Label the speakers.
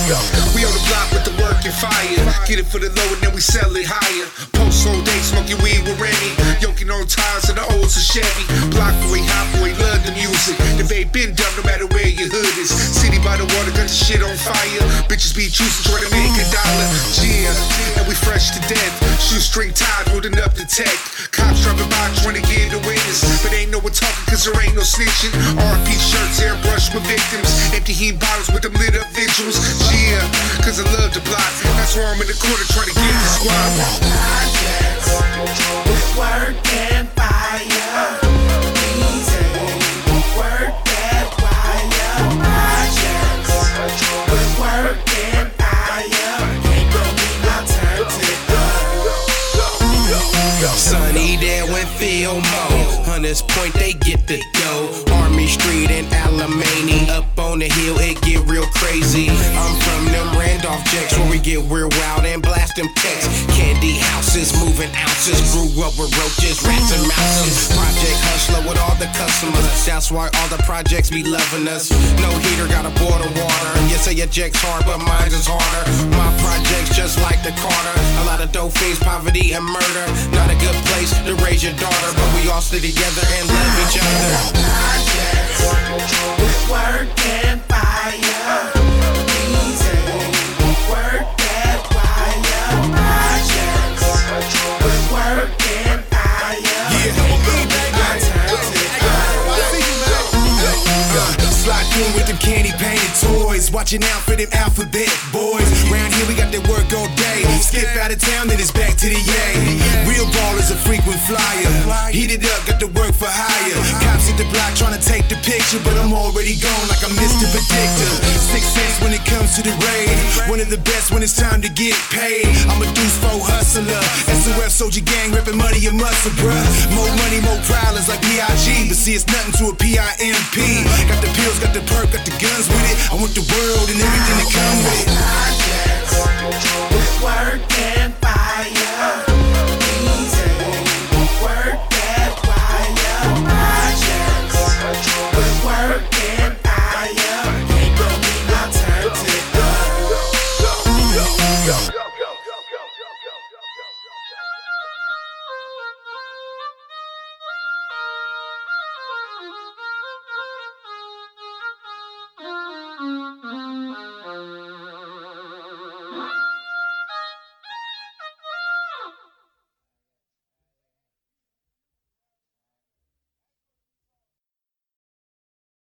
Speaker 1: We on the block with the work and fire. Get it for the low and then we sell it higher. Post whole day smoking weed with Rennie. Yoking on tires of the old Chevy. Block boy, hot boy, love the music. The babe been dumb no matter where your hood is. City by the water, got the shit on fire. Bitches be choosing, trying to make $1. Yeah, and we fresh to death. Shoestring tied, holding up the tech. Cops driving by, trying to get a witness. But ain't no one talking, cause there ain't no snitching. RP shirts, airbrush with victims. Empty heat bottles with them lit up vigils. Yeah, cause I love the block. That's why I'm in the corner trying to get the squad.
Speaker 2: Projects with work and fire. Easy, work that wire. Projects with work and fire. Ain't gon' be no turn to go.
Speaker 3: Sunny there when Phil Mo. Hunters Point, they get the dough. Army Street and Alamany. Up on the hill, it get real crazy. I'm from them Randolph Jacks where we get real wild and blast them texts. Candy houses, moving ounces. Grew up with roaches, rats and mouses. Project hustler with all the customers. That's why all the projects be loving us. No heater, gotta boil the water. You say your jack's hard, but mine is harder. My project's just like the Carter. A lot of dope fiends, poverty and murder. Not a good place to raise your daughter, but we all stay together and love each other.
Speaker 2: Projects with work and fire. Easy, work that wire. Projects with work and fire. Ain't gon' be no turn to go.
Speaker 4: Slide through with them candy painted toys. Watching out for them alphabet boys. Round here we got that work all day. Skip out of town, then it's back to the yay. Real ballers a frequent flyer. Heat it up, got the work for hire. Cops hit the block trying to take the picture, but I'm already gone like I'm Mr. Predictor. 6 cents when it comes to the raid. One of the best when it's time to get paid. I'm a deuce foe hustler. SOF Soldier Gang reppin' money and muscle, bruh. More money, more prowlers like P.I.G. But see, it's nothing to a P.I.M.P. Got the pills, got the perk, got the guns with it. I want the world and everything that comes with it.
Speaker 2: Projects with work and fire. Easy, work that wire. Projects with work and fire. Ain't gon' be no turn to go.
Speaker 5: Mm-hmm.